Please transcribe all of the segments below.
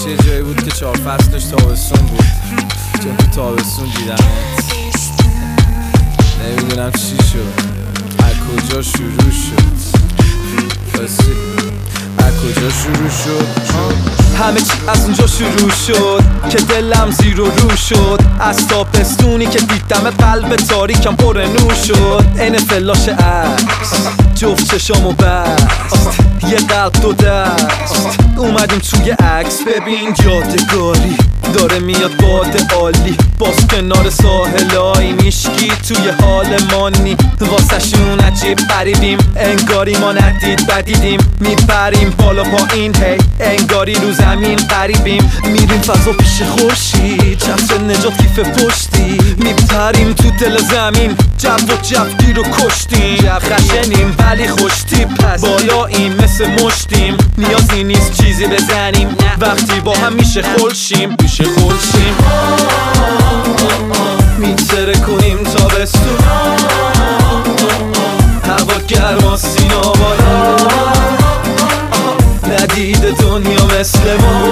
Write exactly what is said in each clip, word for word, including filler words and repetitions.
همیشه یه جایی بود که چهار فصلش تابستون بود، چون تو تابستون دیدمت. نمیدونم چی شد، از کجا شروع شد، بسی از کجا شروع شد. همه چی از اونجا شروع شد که دلم زیر و رو شد. از تابستونی که دیدم قلب تاریکم پر نور شد. این فلاش عکس جفت چشامو بست، یه قلب دو دست. اومدیم توی عکس، ببین یادگاری داره میاد باد عالی. باز کنار ساحلای میشکی توی حال مانی. واسه شون عجیب غریبیم، انگاری ما ندید بدیدیم. میپریم بالا پایین هی، انگاری رو زمین قریبیم. میریم فضا پیش خورشید، چتر نجات کیف پشتی. میپریم تو دل زمین، جو و جفتی رو کشتیم. جو خشنیم ولی خوشتیپ، بالاییم مثل مشتیم. نیازی نیست چیزی بزنیم، وقتی با هم میشه خلشیم. میشه خلشیم میتره کنیم تابستون. هوا گرما سینا بالا، ندید دنیا مثل ما.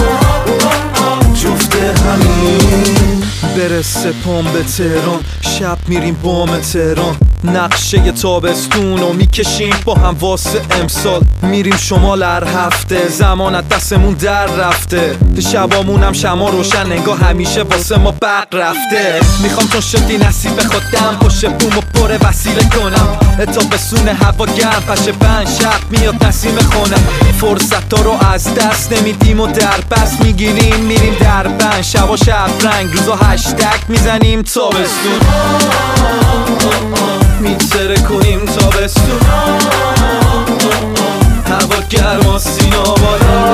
جفت همین برسه پام به تهران، شب میریم بام تهران. نقشه ی تابستون رو میکشیم با هم واسه امسال. میریم شمال هر هفته، زمان از دستمون در رفته. شبامونم شما روشن، انگار همیشه واسه ما برق رفته. میخوام چون شدی نصیب خودم، پشت بومو پر وسیله کنم. تابستون هوا گرم پشه بند، شب میاد نسیم خونم. فرصت ها رو از دست نمیدیم و در بست میگیریم. میریم در بند، شب و شب رنگ، روزا هشتگ میزنیم تابستون. میتره کنیم تابستون. هوا گرما سینا بالا،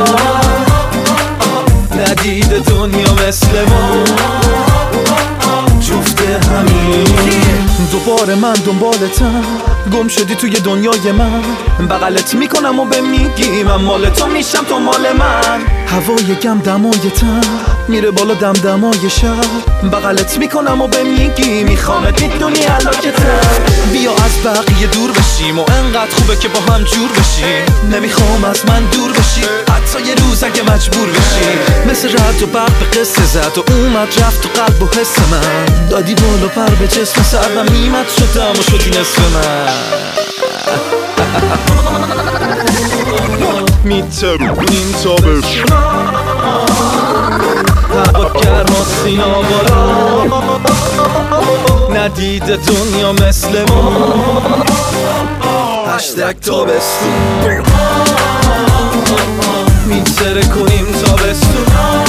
ندید دنیا مثل ما. جفت همین دوباره من دنبالتم، گم شدی توی دنیای من. بغلت میکنم و به میگی من مال تو میشم تو مال من. هوای گم دمایتم میره بالا دم دمای شب. بغلت میکنم و به میگی میخوامت میدونی علاکتم. بیا از بقیه دور بشیم و انقدر خوبه که با هم جور بشیم. نمیخوام از من دور بشی، حتی یه روز اگه مجبور بشی. مثل رد و برق به قصه زد و اومد رفت تو قلب و حس من. دادی بالا پر به جسم سرم میمد شدم و شدی نصف من. میترونیم تابستون. هوا گرما سینا بالا، ندید دنیا مثل ما. هشتگ تابستون. میتره کنیم تابستون.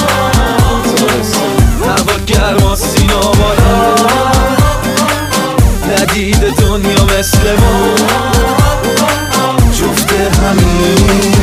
هوا گرما سینا بالا، ندید دنیا مثل ما. جفت همین